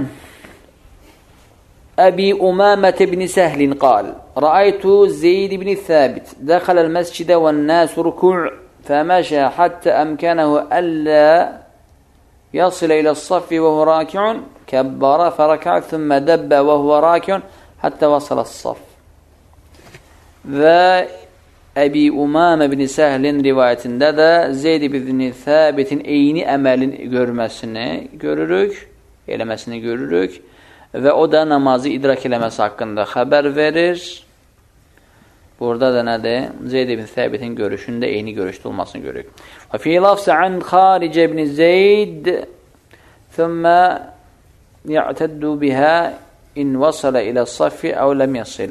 Əbi Umamət ibn Səhlin qal, Rəaytu Zeyd ibn Thəbit, dəxələl məscidə və nəs ruku' fəməşə həttə əmkənəhu əllə يصل إلى الصف وهو راكع كبر فركع ثم دب وهو راكع حتى وصل الصف. Və Əbi Umamə ibn Səhlin rivayətində də Zeyd ibn Thəbitin eyni əməlin görməsini görürük, eləməsini görürük və o da namazı idrak eləməsi haqqında xəbər verir. Burada da nədir? Zeyd ibn Thəbitin görüşündə eyni görüşdə olmasını görürük. Və fi lafzı an Xaricə ibn Zeyd thumma ya'taddu biha in vasala ila as-saff aw lam yasil.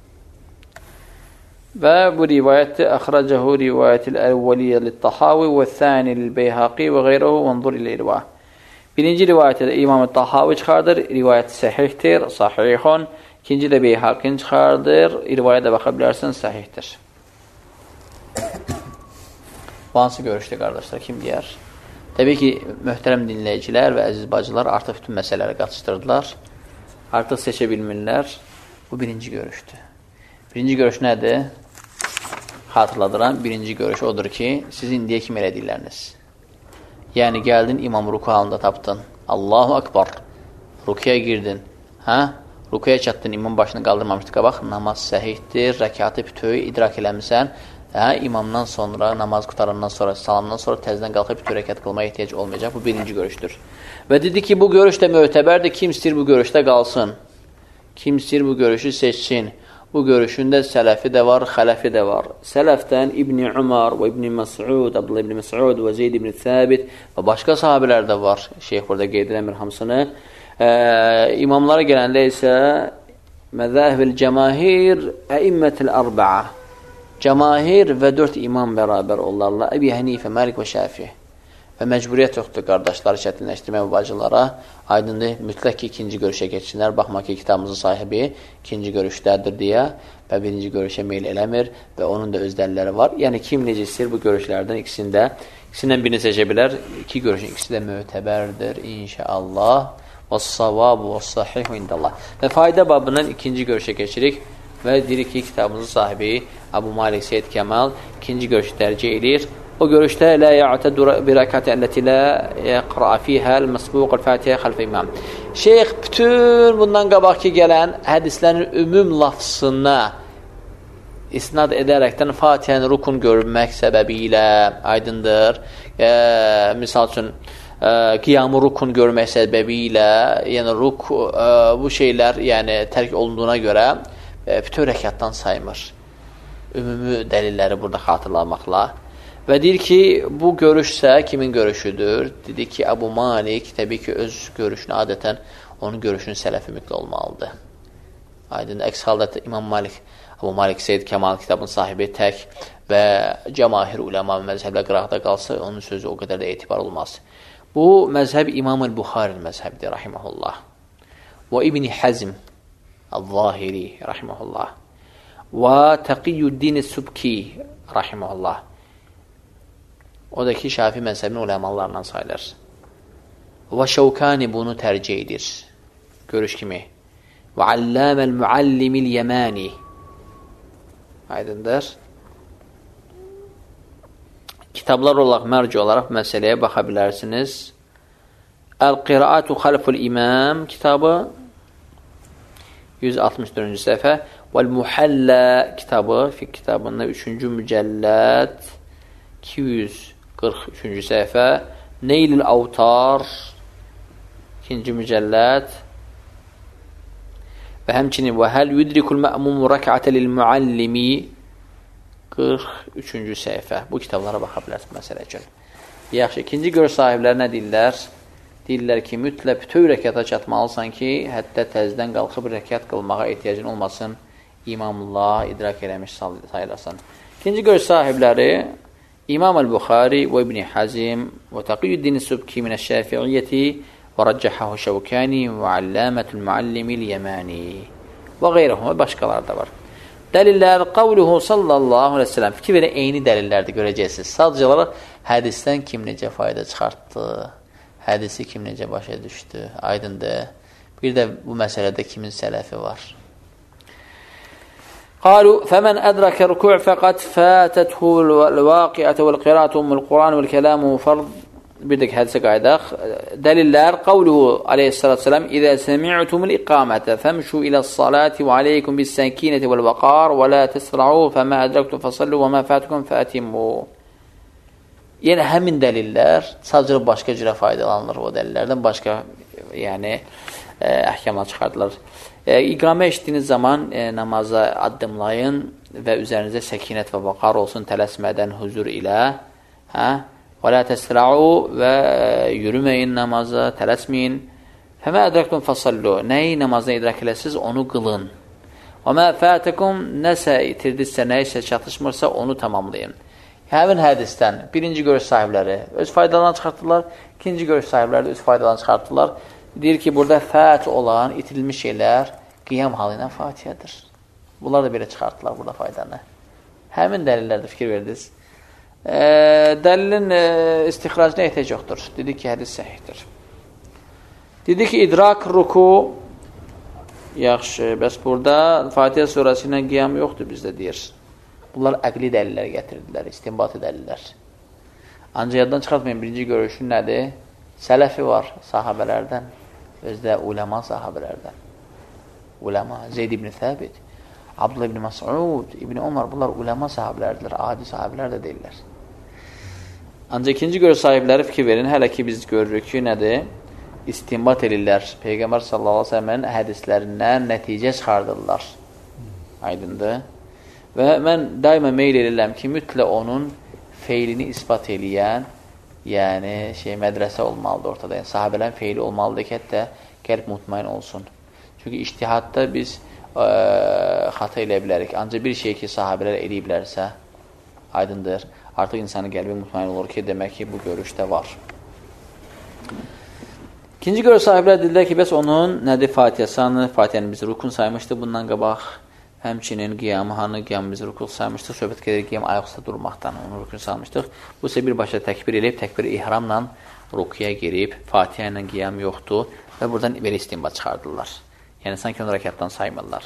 Və bu rivayətdə əxrəcəhu rivayətil əvvəliyyə lit-Tahavi və thani lil-Beyhaqi və qeyruhu və nzur ilə-irva. Birinci rivayətdə İmam Tahavi çıxardır, rivayət səhihdir, sahihun. İkinci də Beyhaqin çıxardır, rivayətə baxa bilərsən, səhihdir. Bu hansı görüşdür, qardaşlar, kim deyər? Təbii ki, möhtərəm dinləyicilər və əziz bacılar artıq bütün məsələləri qatışdırdılar. Artıq seçə bilmirlər. Bu birinci görüşdür. Birinci görüş nədir? Xatırladıram, birinci görüş odur ki, siz indiyə kimi elədikləriniz. Yəni, gəldin, imam ruku halında tapdın. Allahu Akbar. Rukuya girdin. Hə? Rukuya çatdın, imam başını qaldırmamışdı. Qabaq, namaz səhihdir, rəkatı bütöy idrak eləmişsən. Hə, imamdan sonra, namaz qutarandan sonra, salamdan sonra təzdən qalxıb bütün rəkat qılmaya ehtiyac olmayacaq. Bu birinci görüşdür. Və dedi ki, bu görüş də mötəbərdir. Kim istəyir bu görüşdə qalsın? Kim istəyir bu görüşü seçsin? Bu görüşündə sələfi də var, xələfi də var. Sələfdən İbn Umar və İbn Məs'ud, Abdullah ibn Məs'ud və Zeyd ibn Thəbit və başqa sahabilər də var. Şeyx burada qeyd eləmir hamısını. Ee, imamlara gələndə isə məzahibül cəmahir əimmətil arba'a, cəmahir və dörd imam bərabər onlarla Əbi Hənifə, Məlik və Şəfi. Və məcburiyyət yoxdur qardaşları çətinləşdirmək bu bacılara. Aydındır, mütləq ki, ikinci görüşə geçsinlər. Baxma ki, kitabımızın sahibi ikinci görüşdədir deyə və birinci görüşə meyl eləmir və onun da öz dəlilləri var. Yəni, kim necə istəyir bu görüşlərdən ikisində, ikisindən birini seçə bilər. İki görüşün ikisi də mötəbərdir, inşallah. وَالصَّوَابُ وَالصَّحِحُ عِنْدَ اللّٰهِ. Və fayda babından ikinci görüşə keçirik və deyirik ki, kitabımızın sahibi Abu Malik Seyyid Kemal ikinci görüşü tərcih edir. O görüşdə lə ya'tədu bi rəkati əlləti lə yəqra fihəl məsbuqul fətihə xəlfə imam. Şeyx bütün bundan qabaq ki gələn hədislərin ümum lafzına isnad edərəkdən Fatihəni rukun görmək səbəbi ilə aydındır. E, misal üçün e, qiyamı rukun görmək səbəbi ilə, yəni ruk e, bu şeylər yəni tərk olunduğuna görə e, bütün rəkatdan saymır. Ümumi dəlilləri burada xatırlamaqla. Və deyir ki, bu görüşsə kimin görüşüdür? Dedi ki, Əbu Malik təbii ki, öz görüşünü adətən onun görüşünün sələfi mütlə olmalıdır. Aydın, əks halda İmam Malik, Əbu Malik Seyyid Kəmal kitabın sahibi tək və cəmahir uləma və məzhəblə qıraqda qalsa, onun sözü o qədər də etibar olmaz. Bu, məzhəb İmam-ül Buxaril məzhəbidir, rahiməhullah. Və İbn-i Həzm, Əl-Zahiri, rahiməhullah. Və Təqiyyüddin-i Subki, rahiməhullah. O da ki, Şafi məzhəbinin uləmalarından sayılır. Və Şəvkani bunu tərcih edir. Görüş kimi. Və Alləməl Müallimil Yəməni. Aydındır. Kitablar olaraq, mərci olaraq məsələyə baxa bilərsiniz. Əl-Qiraatu Xalful İmam kitabı yüz altmış dördüncü səhifə. Vəl-Muhallə kitabı, fiqh kitabında üçüncü mücəlləd iki yüz qırx üçüncü səhifə. Neylül Avtar ikinci mücəlləd və həmçinin və həl yudrikul mə'mumu rək'ətə lil-müallimi qırx üçüncü səhifə. Bu kitablara baxa bilərsiniz məsələ üçün. Yaxşı, ikinci görüş sahibləri nə deyirlər? Deyirlər ki, mütləq bütün rəkata çatmalısan ki, hətta təzdən qalxıb rəkat qılmağa ehtiyacın olmasın, İmamullah idrak eləmiş sayılasan. İkinci görüş sahibləri İmam el-Buxari və İbn-i Hazim və Təqiyyüddin-i Subki minəş-Şəfi'iyyəti və rəccəhahu Şəvkani və Alləmətul Müallimil Yəməni və qeyrəhum və başqaları da var. Dəlillər, qavluhu sallallahu aleyhi ve sellem, fikir verə eyni dəlillərdir, görəcəksiniz. Sadəcə olaraq hədisdən kim necə fayda çıxartdı, hədisi kim necə başa düşdü, aydındır. Bir də bu məsələdə kimin sələfi var. قالوا فمن أدرك ركوع فقد فاتته الواقعة والقراءة أم القرآن والكلام فرض. Bir də hədisə qaydaq. Dəlillər, qavluhu aleyhissalatu vesselam İzə səmi'tumul iqamətə fəmşu iləs-salati və aleykum bis-səkinəti vəl-vəqar və lə təsra'u fəmə ədrəktum fəsallu və mə fətukum fəətimmu. Yəni, həmin dəlillər sadəcə başqa cürə faydalanılır o dəlillərdən, başqa yəni əhkamlar çıxardılar. E, İqamə etdiyiniz zaman e, namaza addımlayın və üzərinizə səkinət və vaqar olsun, tələsmədən huzur ilə. Hə? Və lə təsra'u və yürüməyin namaza, tələsməyin. Fəmə ədrəktum fəsallu. Nəyi namazdan idrak eləsiniz, onu qılın. Və mə fətikum, nəsə itirdinizsə, nəyisə çatışmırsa, onu tamamlayın. Həmin hədisdən birinci görüş sahibləri öz faydalarını çıxartdılar, ikinci görüş sahibləri də öz faydalarını çıxartdılar. Deyir ki, burada fət olan, itirilmiş şeylər qiyam halı ilə Fatihədir. Bunlar da belə çıxartdılar burada faydanı. Həmin dəlillərdə fikir verdiniz. E, dəlilin e, istixracına ehtiyac yoxdur. Dedi ki, hədis səhihdir. Dedi ki, idrak, ruku, yaxşı, bəs burada Fatihə surəsi ilə qiyam yoxdur bizdə deyir. Bunlar əqli dəlillər gətirdilər, istinbati dəlillər. Ancaq yaddan çıxartmayın, birinci görüşün nədir? Sələfi var sahabələrdən, özdə uləma sahabələrdən. Uləma, Zeyd ibn Thəbit, Abdullah ibn Mas'ud, İbn Umar, bunlar uləma sahabələrdirlər, adi sahabələr də deyirlər. Ancaq ikinci görüş sahibləri fikir verin, hələ ki biz görürük ki, nədir? İstinbat edirlər. Peyğəmbər sallallahu aleyhi ve sellem'in hədislərindən nəticə çıxardırlar. Aydındır. Və mən daima meyl edirəm ki, mütlə onun feilini ispat eləyən, yəni şey, mədrəsə olmalıdır ortada. Yəni, sahabələrin feili olmalıdır ki, hətta qəlb mutmain olsun. Çünki ictihadda biz ə, xata eləyə bilərik. Ancaq bir şey ki, sahabələr eləyiblərsə, aydındır, artıq insanın qəlbi mutmain olur ki, demək ki, bu görüşdə var. İkinci görüş sahiblər dedilər ki, bəs onun nədir Fatihəsanı, Fatihəni biz rukun saymışdı bundan qabaq, həmçinin qiyamı, hanı qiyamı biz rukun saymışdıq, söhbət gedir qiyam ayaqüstə durmaqdan, onu rukun saymışdıq. Bu isə birbaşa təkbir eləyib, təkbir ihramla rukuya girib, Fatihə ilə qiyam yoxdur və buradan belə istinbat çıxardırlar. Yəni, sanki onu rəkatdan saymırlar.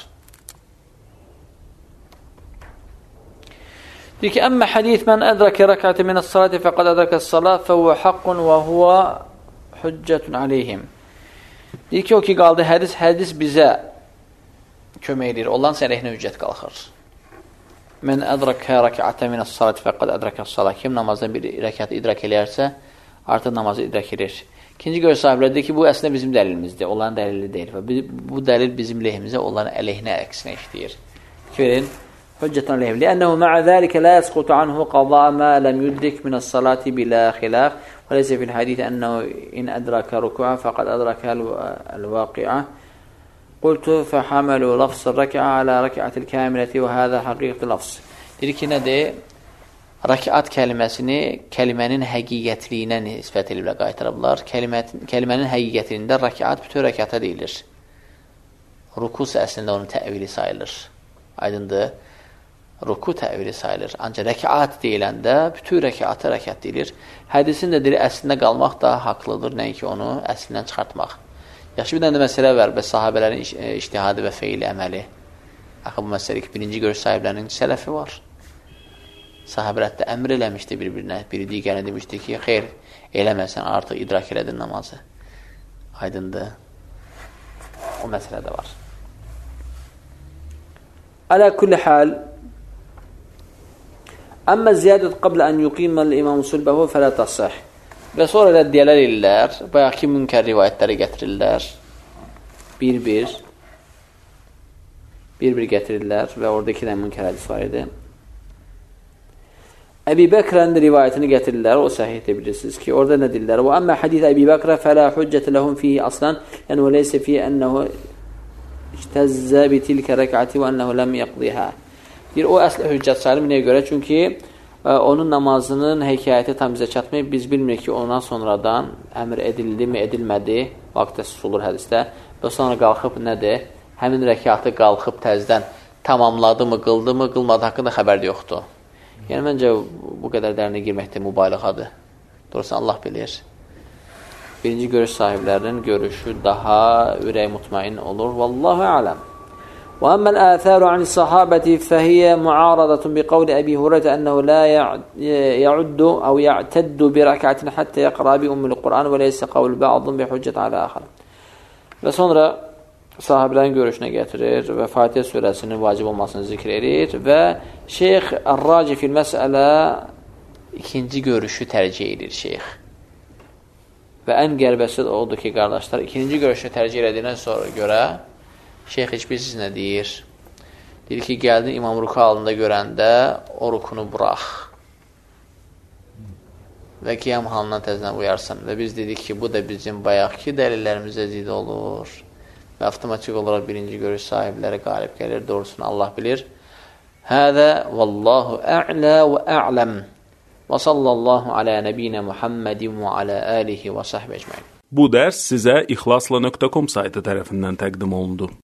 Deyir ki, əmmə hədith mən ədrəkə rəkatı minəs-salati fəqad ədrəkəs-salat fəvvə haqqun və huvə hüccətun aleyhim. Deyir ki, o ki qaldı hədis, hədis bizə kömək edir, ondan əleyhinə hüccət qalxır. Mən ədrakə rəkətə minəs-salat fəqad ədrakəs-salat. Kim namazdan bir rəkəti idrak eləyərsə, artıq namazı idrak edir. İkinci görüş sahibləri deyir ki, bu əslində bizim dəlilimizdir, onların dəlili deyil. Və bu dəlil bizim lehimizə, onların əleyhinə əksinə işləyir. Fikrin, hüccətən lehim. Lənnəhu mə'ə zəlikə lə yəsqutu anhu qada mə ləm yudrik minəs-salati bilə xiləf. Və leysə fil hədith ənəhu in ədrakə rükûə fəqad ədrakə əl-vaqi'a. Qultu fəhəməlu lafz-ı rəkə alə rəkətil kəmiləti və həzə həqiqətü lafz. Deyir ki, nədir? Rəkat kəliməsini kəlimənin həqiqətliyinə nisbət ilə qaytarıblar. Kəlimənin həqiqətliyində rəkat bütün rəkata deyilir. Rukus əslində onun təvili sayılır. Aydındır. Ruku təvili sayılır. Ancaq rəkat deyiləndə bütün rəkata rəkat deyilir. Hədisin də deyir, əslində qalmaq da haqlıdır, nəinki onu əslindən çıxartmaq. Yaxşı bir dənə məsələ var və sahabələrin ictihadı və feili əməli. Axı bu məsələ ki, birinci görüş sahiblərinin sələfi var. Sahabələr də əmr eləmişdi bir-birinə. Biri digərinə demişdi ki, xeyr, eləməsən, artıq idrak elədin namazı. Aydındır. O məsələ də var. Alə kulli hal əmmə ziyadət qablə ən yuqiməl imam sulbəhu fələ tasih. Və sonra rəddiyələr illər, bayaq ki, münkər rivayətləri gətirirlər. Bir-bir bir-bir gətirirlər və orada iki də münkər hədis var idi. Əbi Bəkrənin rivayətini gətirirlər, o səhihdə bilirsiniz ki, orada nə deyirlər? Və əmmə hədith Əbi Bəkrə fələ hüccət ləhum fihi aslan, yəni və leysə fihi ənəhu iştəzzə bitilkə rəkəti və ənəhu ləm yəqdihə. Deyir, o əslə hüccət sayılır, nəyə görə? Çünki ə, onun namazının hekayəti tam bizə çatmayıb, biz bilmirik ki, ondan sonradan əmr edildi mi, edilmədi, vaxtda susulur hədisdə və sonra qalxıb nədir? Həmin rəkatı qalxıb təzdən tamamladı mı, qıldı mı, qılmadı haqqında xəbər yoxdur. Yəni, məncə bu qədər dərinə girməkdə mübaliğadır. Doğrusu, Allah bilir. Birinci görüş sahiblərinin görüşü daha ürək mutmain olur. Vallahu aləm. Və əmməl əthəru anis-sahabəti fəhiyyə muaradətun bi qavli Əbi Hureyre ənəhu la ya'uddu əv ya'təddu bi rəkətin həttə yəqra bi ummul Qur'an və leysə qavl bə'adun bi hüccət alə əxər. Və sonra sahabələrin görüşünə gətirir və Fatihə surəsinin vacib olmasını zikr edir və Şeyx Ər-Raci fil məsələ ikinci görüşü tərcih edir şeyx. Və ən qərbəsi odur ki, qardaşlar, ikinci görüşü tərcih edildiyindən sonra görə şeyx heç bilirsiniz nə deyir? Deyir ki, gəldin imam ruku halında görəndə o rukunu burax və qiyam halından təzdən uyarsan. Və biz dedik ki, bu da bizim bayaqki dəlillərimizə zid olur. Və avtomatik olaraq birinci görüş sahibləri qalib gəlir. Doğrusunu Allah bilir. Həzə vallahu ə'lə və ə'ləm və sallallahu alə nəbiyyə Muhammedin və alə alihi və sahbə ecmaîn. Bu dərs sizə ixlasla nöqtə com saytı tərəfindən təqdim olundu.